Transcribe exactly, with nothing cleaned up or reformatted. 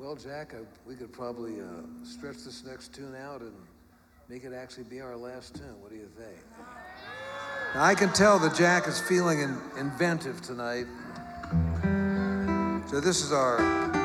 Well, Jack, I, we could probably uh, stretch this next tune out and make it actually be our last tune. What do you think? Now, I can tell that Jack is feeling in, inventive tonight. So this is our